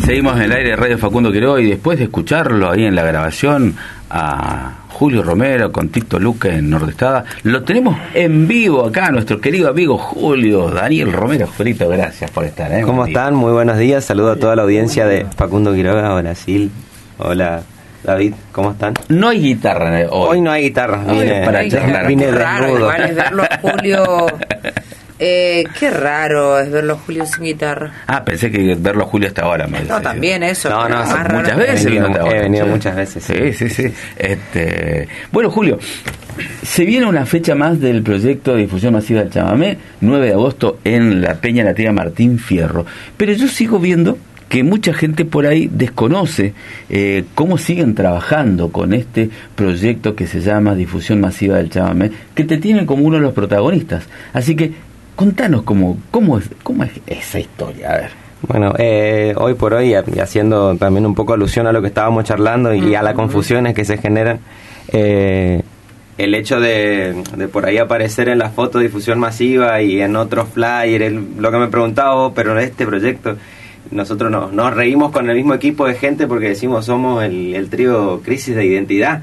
Seguimos en el aire de Radio Facundo Quiroga, y después de escucharlo ahí en la grabación a Julio Romero con Tito Luque en Nordestada, lo tenemos en vivo acá, nuestro querido amigo Julio Daniel Romero. Julito, gracias por estar. ¿Cómo están? Muy buenos días. Saludo a toda la audiencia de Facundo Quiroga. Hola, Sil. Hola, David. ¿Cómo están? No hay guitarra hoy. Hoy no hay guitarra. Vine desnudo. Igual es verlo a Julio... qué raro es verlo a Julio sin guitarra. Pensé que verlo a Julio hasta ahora. No, también eso. No, muchas veces. He venido muchas veces. Sí. Bueno, Julio, se viene una fecha más del proyecto de difusión masiva del chamamé, 9 de agosto en la Peña Nativa Martín Fierro. Pero yo sigo viendo que mucha gente por ahí desconoce cómo siguen trabajando con este proyecto que se llama Difusión Masiva del Chamamé, que te tienen como uno de los protagonistas. Así que contanos cómo es esa historia, a ver. Bueno, hoy por hoy, y haciendo también un poco alusión a lo que estábamos charlando y a las confusiones que se generan, el hecho de por ahí aparecer en la foto difusión masiva y en otros flyers, lo que me preguntaba vos, pero en este proyecto nosotros nos reímos con el mismo equipo de gente porque decimos somos el trío Crisis de Identidad.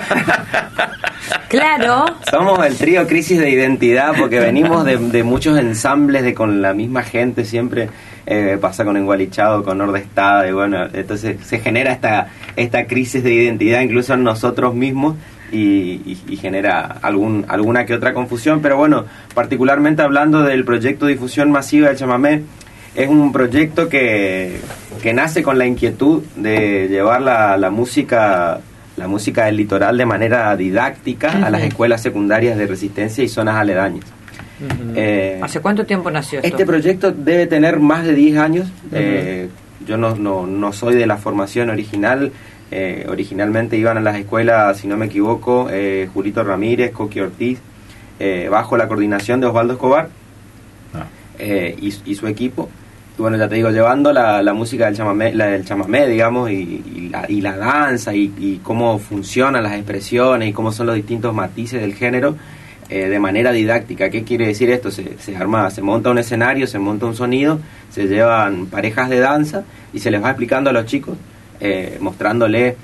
Claro. Somos el trío Crisis de Identidad porque venimos de muchos ensambles con la misma gente siempre. Pasa con Engualichado, con Nordestada, y bueno, entonces se genera esta crisis de identidad incluso en nosotros mismos y genera alguna que otra confusión. Pero bueno, particularmente hablando del proyecto Difusión Masiva del Chamamé, es un proyecto que nace con la inquietud de llevar la música del litoral de manera didáctica a las escuelas secundarias de Resistencia y zonas aledañas. ¿Hace cuánto tiempo nació esto? Este proyecto debe tener más de 10 años. Yo no soy de la formación original. Originalmente iban a las escuelas, si no me equivoco, Julito Ramírez, Coqui Ortiz, bajo la coordinación de Osvaldo Escobar y su equipo. Y bueno, ya te digo, llevando la música del chamamé, digamos, y la danza, y cómo funcionan las expresiones, y cómo son los distintos matices del género, de manera didáctica. ¿Qué quiere decir esto? Se monta un escenario, se monta un sonido, se llevan parejas de danza, y se les va explicando a los chicos, mostrándoles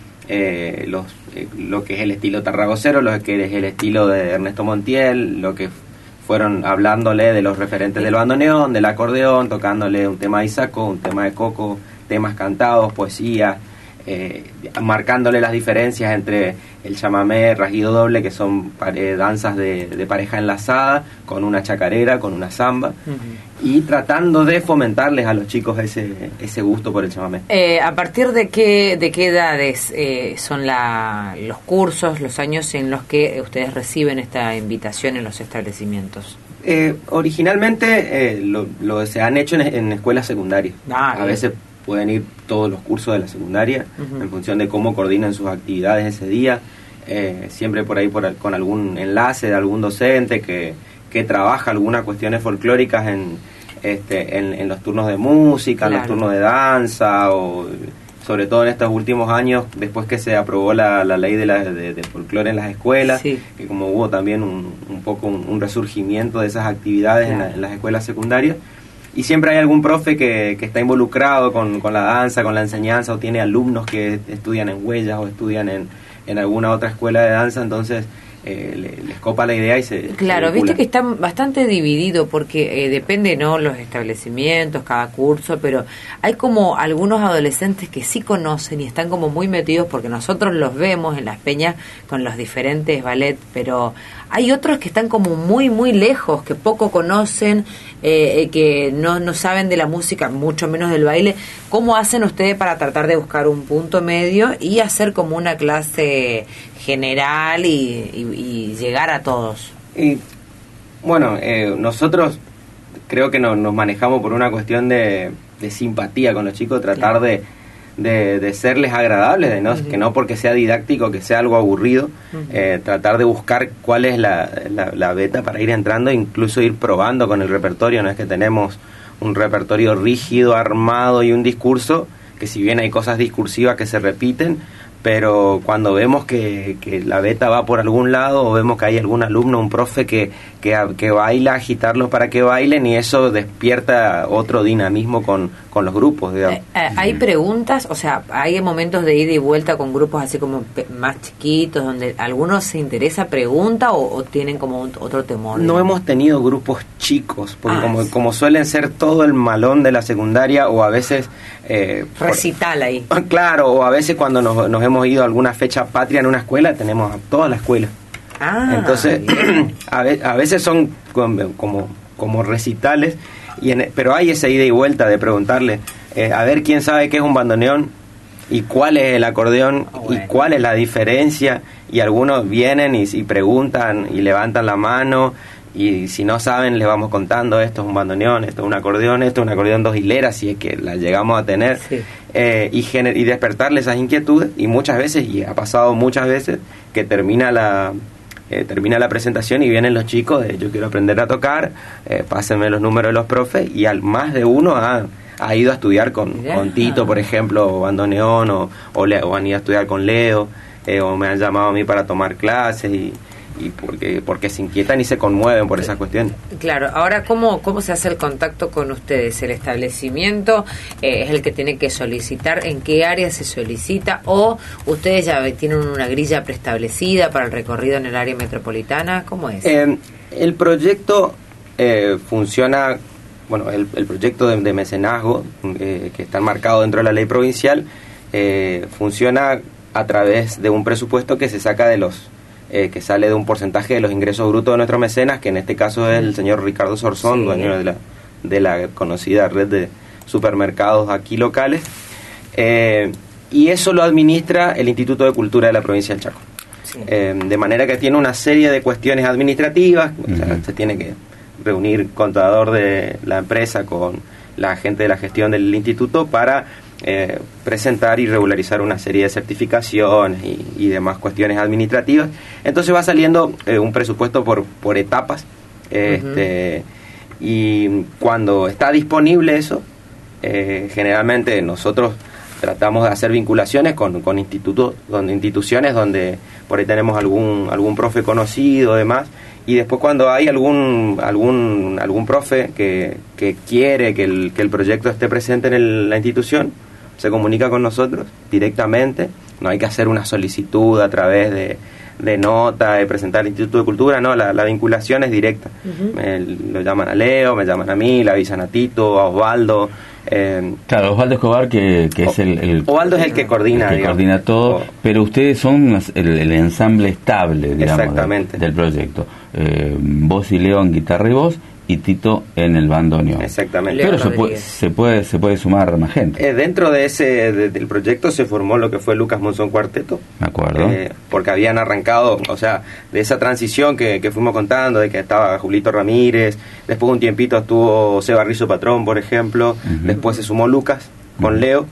lo que es el estilo tarragocero, lo que es el estilo de Ernesto Montiel, lo que fueron hablándole de los referentes del bandoneón, del acordeón, tocándole un tema de Isaco, un tema de Coco, temas cantados, poesía, marcándole las diferencias entre el chamamé, rasguido doble, que son danzas de pareja enlazada, con una chacarera, con una samba, y tratando de fomentarles a los chicos ese gusto por el chamamé. ¿A partir de qué edades son los cursos, los años en los que ustedes reciben esta invitación en los establecimientos? Originalmente se han hecho en escuelas secundarias. A veces pueden ir todos los cursos de la secundaria en función de cómo coordinan sus actividades ese día. Siempre por ahí con algún enlace de algún docente que trabaja algunas cuestiones folclóricas en los turnos de música, en los turnos de danza, o sobre todo en estos últimos años, después que se aprobó la ley de folclore en las escuelas, que como hubo también un poco un resurgimiento de esas actividades en las escuelas secundarias. Y siempre hay algún profe que está involucrado con la danza, con la enseñanza, o tiene alumnos que estudian en Huellas o estudian en alguna otra escuela de danza, entonces les copa la idea y Claro, viste que está bastante dividido porque depende, ¿no?, los establecimientos, cada curso, pero hay como algunos adolescentes que sí conocen y están como muy metidos porque nosotros los vemos en las peñas con los diferentes ballet, pero hay otros que están como muy muy lejos, que poco conocen, que no saben de la música, mucho menos del baile. ¿Cómo hacen ustedes para tratar de buscar un punto medio y hacer como una clase general y llegar a todos? Y bueno, nosotros creo que nos manejamos por una cuestión de simpatía con los chicos, tratar de serles agradables, que no porque sea didáctico, que sea algo aburrido, tratar de buscar cuál es la beta para ir entrando, incluso ir probando con el repertorio. No es que tenemos un repertorio rígido, armado y un discurso, que si bien hay cosas discursivas que se repiten, pero cuando vemos que la beta va por algún lado, o vemos que hay algún alumno, un profe que baila, agitarlos para que bailen, y eso despierta otro dinamismo con los grupos, digamos. ¿Hay preguntas? O sea, ¿hay momentos de ida y vuelta con grupos así como más chiquitos, donde algunos se interesa, pregunta, o tienen como otro temor? No hemos tenido grupos chicos, porque como suelen ser todo el malón de la secundaria, o a veces... recital ahí. Claro, o a veces cuando nos hemos ido a alguna fecha patria en una escuela, tenemos a toda la escuela. Entonces, a veces son como recitales, pero hay esa ida y vuelta de preguntarle, a ver quién sabe qué es un bandoneón, y cuál es el acordeón, y cuál es la diferencia, y algunos vienen y preguntan y levantan la mano, y si no saben les vamos contando, esto es un bandoneón, esto es un acordeón 2 hileras, si es que la llegamos a tener, sí. Y despertarle esas inquietudes, y muchas veces, y ha pasado muchas veces, que termina la presentación y vienen los chicos de yo quiero aprender a tocar, pásenme los números de los profes, y más de uno ha ido a estudiar con Tito, por ejemplo, bandoneón, o han ido a estudiar con Leo, o me han llamado a mí para tomar clases, y porque se inquietan y se conmueven por esas cuestiones. Claro, ahora ¿cómo se hace el contacto con ustedes? ¿El establecimiento es el que tiene que solicitar? ¿En qué área se solicita? ¿O ustedes ya tienen una grilla preestablecida para el recorrido en el área metropolitana? ¿Cómo es? El proyecto funciona, bueno, el proyecto de mecenazgo que está marcado dentro de la ley provincial funciona a través de un presupuesto que se saca de que sale de un porcentaje de los ingresos brutos de nuestros mecenas, que en este caso es el señor Ricardo Sorzón, sí, dueño de la conocida red de supermercados aquí locales, y eso lo administra el Instituto de Cultura de la provincia del Chaco. Sí. De manera que tiene una serie de cuestiones administrativas, o sea, se tiene que reunir contador de la empresa con la gente de la gestión del instituto para presentar y regularizar una serie de certificaciones y demás cuestiones administrativas. Entonces va saliendo un presupuesto por etapas, y cuando está disponible eso, generalmente nosotros tratamos de hacer vinculaciones con instituciones donde por ahí tenemos algún profe conocido, demás, y después cuando hay algún profe que quiere que el proyecto esté presente en la institución, se comunica con nosotros directamente. No hay que hacer una solicitud a través de nota, de presentar al Instituto de Cultura, no, la vinculación es directa. Lo llaman a Leo, me llaman a mí, le avisan a Tito, a Osvaldo. Claro, Osvaldo Escobar, que es el Osvaldo es el que coordina, coordina todo, pero ustedes son el ensamble estable, digamos, exactamente, del proyecto. Vos y Leo en guitarra y voz, y Tito en el bandoneón. Exactamente. Pero se puede sumar más gente. Dentro de del proyecto se formó lo que fue Lucas Monzón Cuarteto. Me acuerdo. Porque habían arrancado, o sea, de esa transición que fuimos contando, de que estaba Julito Ramírez, después de un tiempito estuvo Seba Rizzo Patrón, por ejemplo, después se sumó Lucas con Leo,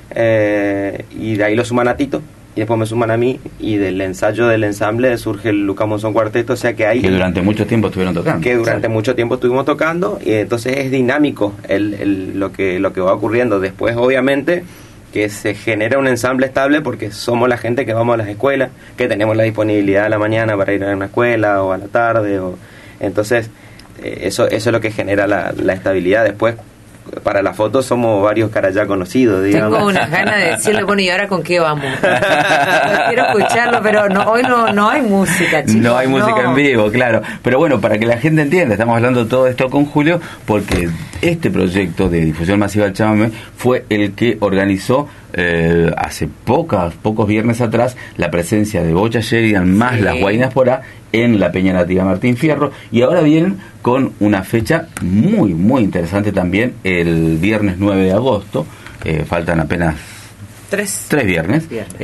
y de ahí lo suman a Tito, y después me suman a mí, y del ensayo del ensamble surge el Lucas Monzón Cuarteto, o sea que hay... Que durante mucho tiempo estuvieron tocando. Que durante mucho tiempo estuvimos tocando, y entonces es dinámico lo que va ocurriendo. Después, obviamente, que se genera un ensamble estable porque somos la gente que vamos a las escuelas, que tenemos la disponibilidad a la mañana para ir a una escuela, o a la tarde, entonces eso es lo que genera la estabilidad. Después, para la foto somos varios caras ya conocidos, digamos. Tengo unas ganas de decirle, bueno, ¿y ahora con qué vamos? No quiero escucharlo, pero hoy no hay música, chicos. No hay música en vivo, claro. Pero bueno, para que la gente entienda, estamos hablando de todo esto con Julio, porque este proyecto de difusión masiva del chamamé fue el que organizó hace pocos viernes atrás la presencia de Bocha Sheridan más sí, las Guainas Porá en la Peña Nativa Martín Fierro, y ahora vienen con una fecha muy muy interesante también el viernes 9 de agosto, faltan apenas tres viernes.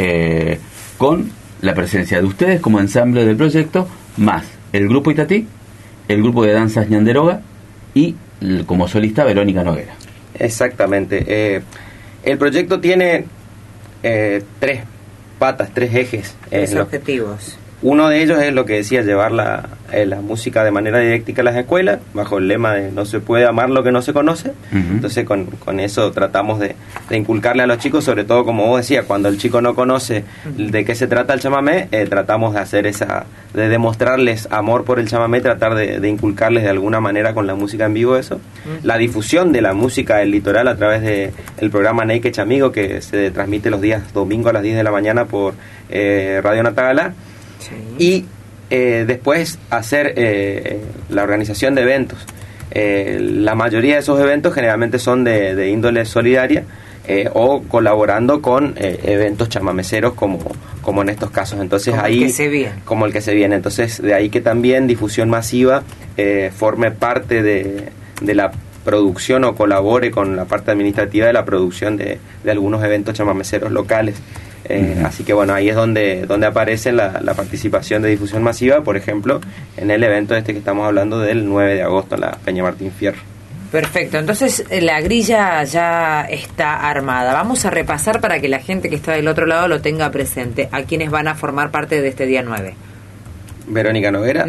Con la presencia de ustedes como ensamble del proyecto, más el grupo Itatí, el grupo de danzas Ñanderoga y como solista Verónica Noguera. Exactamente. El proyecto tiene tres patas, tres ejes. Tres objetivos. Uno de ellos es lo que decía, llevar la música de manera didáctica a las escuelas, bajo el lema de no se puede amar lo que no se conoce. Entonces con eso tratamos de inculcarle a los chicos, sobre todo como vos decías, cuando el chico no conoce de qué se trata el chamamé, tratamos de hacer de demostrarles amor por el chamamé, tratar de inculcarles de alguna manera con la música en vivo eso. La difusión de la música del litoral a través del programa Naked Chamigo, que se transmite los días domingo a las 10 de la mañana por Radio Natagala. Sí. Y después hacer la organización de eventos. La mayoría de esos eventos generalmente son de índole solidaria o colaborando con eventos chamameceros como en estos casos. Entonces como ahí como el que se viene. Entonces de ahí que también difusión masiva forme parte de la producción o colabore con la parte administrativa de la producción de algunos eventos chamameceros locales. Así que bueno, ahí es donde aparece la participación de difusión masiva, por ejemplo, en el evento que estamos hablando del 9 de agosto en la Peña Martín Fierro. Perfecto, entonces la grilla ya está armada. Vamos a repasar para que la gente que está del otro lado lo tenga presente. ¿A quiénes van a formar parte de este día 9? Verónica Noguera,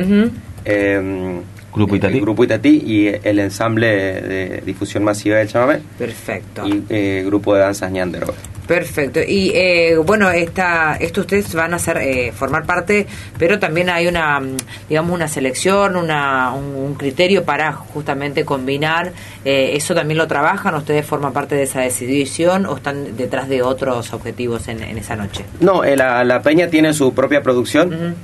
Grupo Itatí. Grupo Itatí y el ensamble de difusión masiva del chamamé. Perfecto. Y grupo de danzas Ñandero. Perfecto. Y bueno, esto ustedes van a formar parte, pero también hay una selección, un criterio para justamente combinar. ¿Eso también lo trabajan? ¿Ustedes forman parte de esa decisión o están detrás de otros objetivos en esa noche? No, la Peña tiene su propia producción.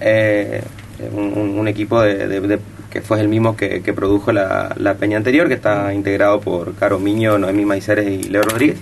Un equipo que fue el mismo que produjo la Peña anterior, que está integrado por Caro Miño, Noemí Maiceres y Leo Rodríguez.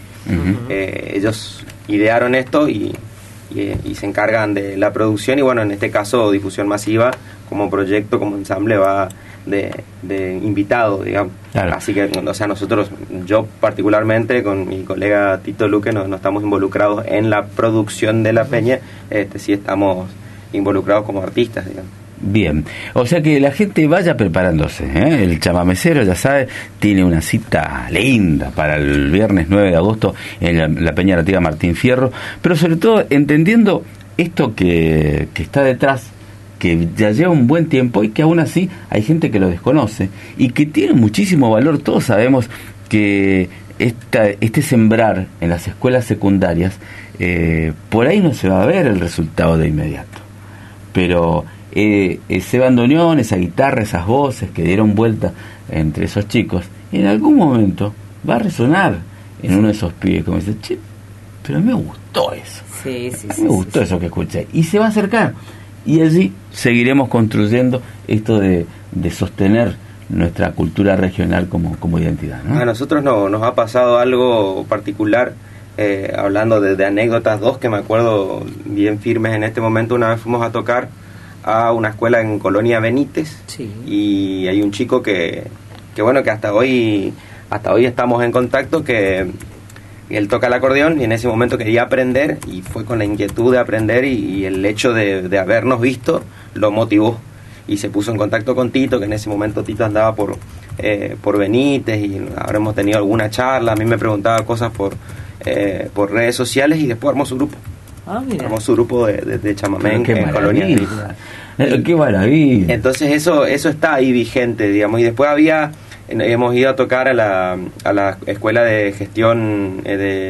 Ellos idearon esto y se encargan de la producción y bueno, en este caso difusión masiva como proyecto, como ensamble va de invitado, digamos. Claro. Así que, o sea, yo particularmente con mi colega Tito Luque no estamos involucrados en la producción de la Peña, sí estamos involucrados como artistas, digamos. Bien, o sea que la gente vaya preparándose, ¿eh? El chamamecero, ya sabe, tiene una cita linda para el viernes 9 de agosto en la Peña Nativa Martín Fierro, pero sobre todo entendiendo esto que está detrás, que ya lleva un buen tiempo y que aún así hay gente que lo desconoce y que tiene muchísimo valor. Todos sabemos que este sembrar en las escuelas secundarias, por ahí no se va a ver el resultado de inmediato, pero ese bandoneón, esa guitarra, esas voces que dieron vuelta entre esos chicos, en algún momento va a resonar en uno de esos pibes, como dice, che, pero me gustó eso, me gustó eso que escuché, y se va a acercar, y allí seguiremos construyendo esto de sostener nuestra cultura regional como identidad, ¿no? A nosotros nos ha pasado algo particular, hablando de anécdotas, dos que me acuerdo bien firmes en este momento. Una vez fuimos a tocar a una escuela en Colonia Benítez, y hay un chico que bueno, que hasta hoy estamos en contacto, que él toca el acordeón y en ese momento quería aprender y fue con la inquietud de aprender y el hecho de habernos visto lo motivó y se puso en contacto con Tito, que en ese momento Tito andaba por Benítez y habremos tenido alguna charla. A mí me preguntaba cosas por redes sociales y después armó su grupo. Armó su grupo de chamamé en Colonia. ¡Qué maravilla! Entonces eso está ahí vigente, digamos. Y después hemos ido a tocar a la escuela de gestión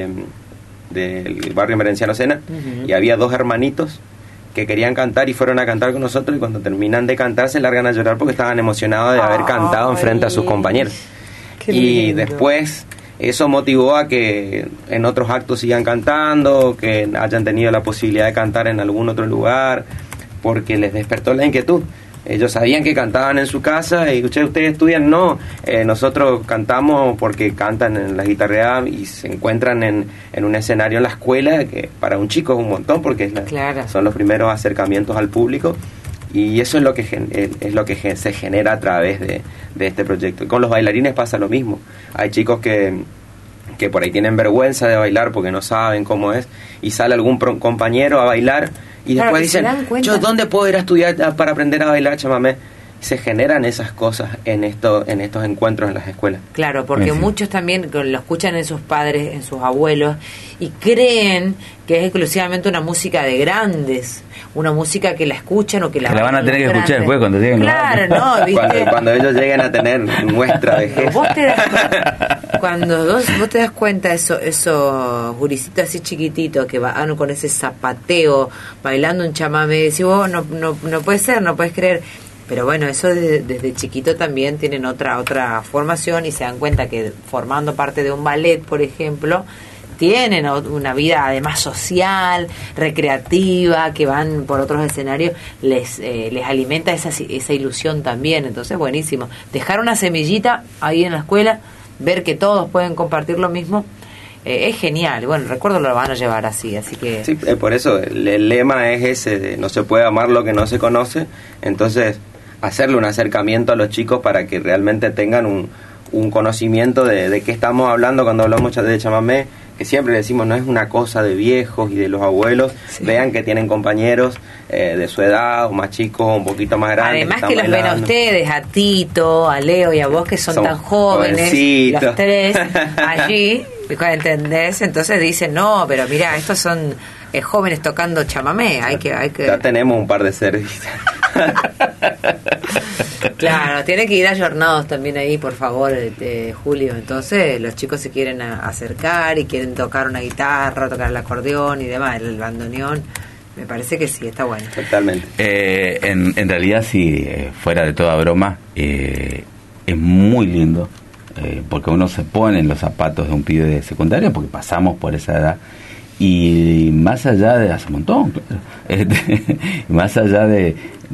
del barrio Merenciano Sena, y había dos hermanitos que querían cantar y fueron a cantar con nosotros, y cuando terminan de cantar se largan a llorar porque estaban emocionados de haber cantado enfrente a sus compañeros. Y después eso motivó a que en otros actos sigan cantando, que hayan tenido la posibilidad de cantar en algún otro lugar, porque les despertó la inquietud. Ellos sabían que cantaban en su casa y ustedes estudian, no, nosotros cantamos porque cantan en la guitarreada y se encuentran en un escenario en la escuela, que para un chico es un montón porque son los primeros acercamientos al público, y eso es lo que se genera a través de este proyecto. Y con los bailarines pasa lo mismo. Hay chicos que por ahí tienen vergüenza de bailar porque no saben cómo es, y sale algún compañero a bailar y después dicen, yo, ¿dónde puedo ir a estudiar para aprender a bailar chamamé? se generan esas cosas en estos encuentros en las escuelas. Claro, porque muchos también lo escuchan en sus padres, en sus abuelos, y creen que es exclusivamente una música de grandes, una música que la escuchan o que la van a tener que escuchar después cuando lleguen. Claro, no, ¿viste? Cuando ellos lleguen a tener nuestra vejez. Cuando vos te das cuenta, esos gurisitos así chiquititos que van con ese zapateo, bailando un chamamé, decís vos, no puede ser, no puedes creer. Pero bueno, eso desde chiquito también tienen otra formación y se dan cuenta que formando parte de un ballet, por ejemplo, tienen una vida además social, recreativa, que van por otros escenarios, les alimenta esa ilusión también. Entonces, buenísimo. Dejar una semillita ahí en la escuela, ver que todos pueden compartir lo mismo, es genial. Bueno, recuerdo lo van a llevar así que... Sí, por eso el lema es ese, de no se puede amar lo que no se conoce. Entonces, hacerle un acercamiento a los chicos para que realmente tengan un conocimiento de qué estamos hablando cuando hablamos de chamamé, que siempre decimos no es una cosa de viejos y de los abuelos. Sí. Vean que tienen compañeros de su edad o más chicos o un poquito más grandes. Además que los ven a ustedes, a Tito, a Leo y a vos que son tan jóvenes, jovencitos. Los tres allí, ¿entendés? Entonces dicen, no, pero mira, estos son jóvenes tocando chamamé, hay que... Ya tenemos un par de servicios. Claro, tiene que ir ayornados también ahí, por favor, Julio. Entonces los chicos se quieren acercar y quieren tocar una guitarra, tocar el acordeón y demás, el bandoneón. Me parece que sí, está bueno. Totalmente. En realidad, sí, fuera de toda broma, es muy lindo, porque uno se pone en los zapatos de un pibe de secundaria, porque pasamos por esa edad. Y más allá de... hace un montón, claro. Más allá de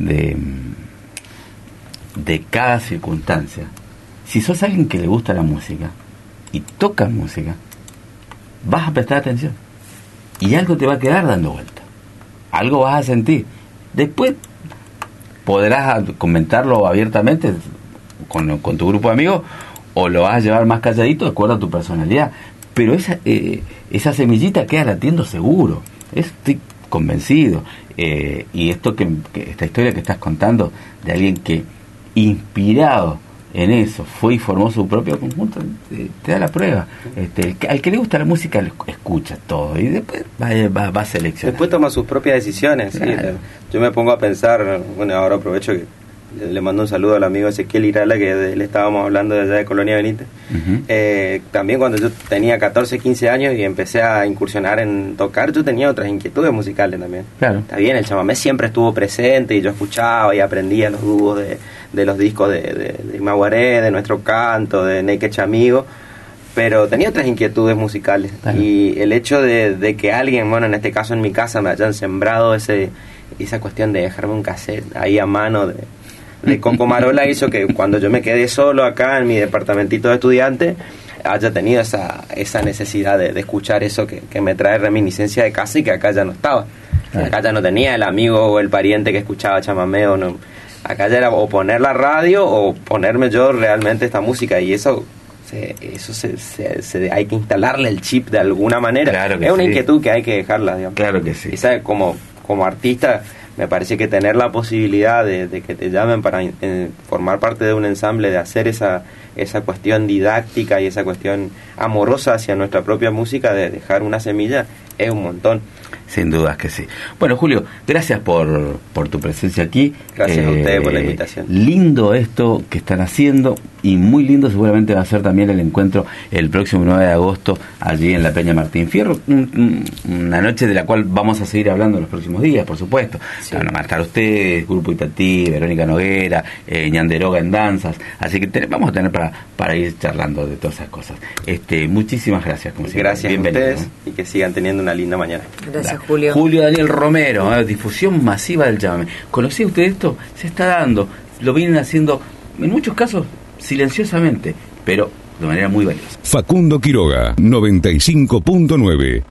cada circunstancia, si sos alguien que le gusta la música y tocas música, vas a prestar atención y algo te va a quedar dando vuelta, algo vas a sentir. Después podrás comentarlo abiertamente con tu grupo de amigos, o lo vas a llevar más calladito de acuerdo a tu personalidad, pero esa semillita queda latiendo seguro, estoy convencido. Y esta historia que estás contando de alguien que, inspirado en eso, fue y formó su propio conjunto, te da la prueba. Al que le gusta la música escucha todo y después va a seleccionar. Después toma sus propias decisiones. Claro. Sí. Yo me pongo a pensar, bueno, ahora aprovecho que le mando un saludo al amigo Ezequiel Irala, que le estábamos hablando de allá de Colonia Benítez. Uh-huh. También cuando yo tenía 14, 15 años y empecé a incursionar en tocar, yo tenía otras inquietudes musicales también. Claro. Está bien, el chamamé siempre estuvo presente y yo escuchaba y aprendía los dúos de los discos de Maguaré, de Nuestro Canto, de Neque Chamigo, pero tenía otras inquietudes musicales. Claro. Y el hecho de que alguien, bueno, en este caso en mi casa, me hayan sembrado esa cuestión de dejarme un cassette ahí a mano de Coco Marola, hizo que cuando yo me quedé solo acá en mi departamentito de estudiante haya tenido esa necesidad de escuchar eso que me trae reminiscencia de casa y que acá ya no estaba. Claro. Acá ya no tenía el amigo o el pariente que escuchaba chamamé o no. Acá ya era o poner la radio o ponerme yo realmente esta música, y eso hay que instalarle el chip de alguna manera. Claro que es una inquietud que hay que dejarla, digamos. Claro que sí. Y ¿sabes? Como artista, me parece que tener la posibilidad de que te llamen para formar parte de un ensamble, de hacer esa cuestión didáctica y esa cuestión amorosa hacia nuestra propia música, de dejar una semilla, es un montón. Sin dudas que sí. Bueno, Julio, gracias por tu presencia aquí. Gracias a ustedes por la invitación. Lindo esto que están haciendo, y muy lindo seguramente va a ser también el encuentro el próximo 9 de agosto allí en la Peña Martín Fierro, una noche de la cual vamos a seguir hablando en los próximos días, por supuesto. Sí. Van a marcar ustedes, Grupo Itatí, Verónica Noguera, Ñanderoga en danzas, así que vamos a tener para ir charlando de todas esas cosas. Muchísimas gracias. Como siempre. Gracias a ustedes, ¿no? Y que sigan teniendo una linda mañana. Gracias, Julio. Julio Daniel Romero, difusión masiva del chamamé. ¿Conocía usted esto? Se está dando, lo vienen haciendo en muchos casos silenciosamente, pero de manera muy valiosa. Facundo Quiroga, 95.9.